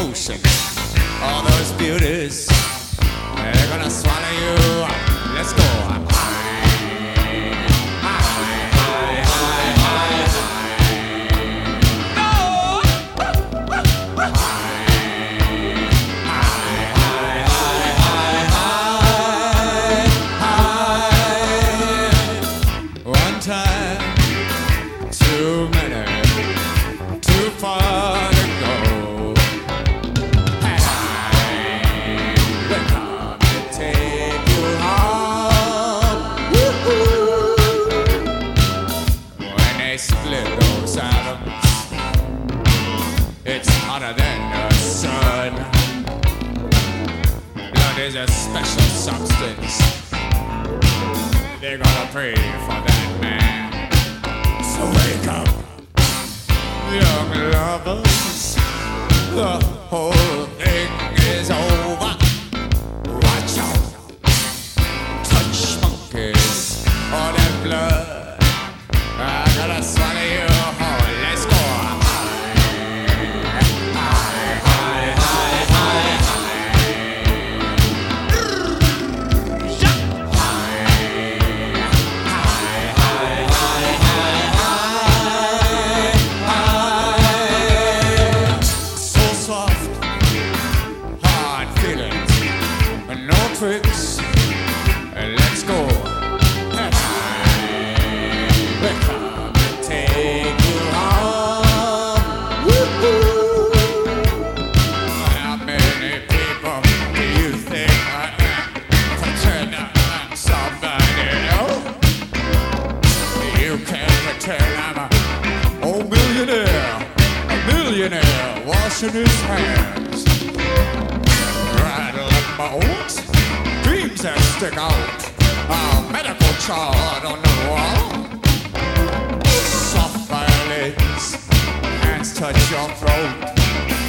ocean. All those beauties, they're gonna swallow you up. Let's go. One time, too many, too far to go. We're come to take you home. Woo-hoo. When they split those atoms, it's hotter than the sun. Blood is a special substance. They're gonna pray for that man. So wake up, young lovers. The whole thing is over. Watch out, touch monkeys, all that blood. I gotta swallow you whole. Let's go. Tricks, let's go. We're come to take you home. Woo-hoo. How many people do you think I am to turn on somebody else? You can't pretend I'm a millionaire washing his hands. Rattle up my oats. Dreams that stick out, a medical chart on the wall. Soft violins, hands touch your throat.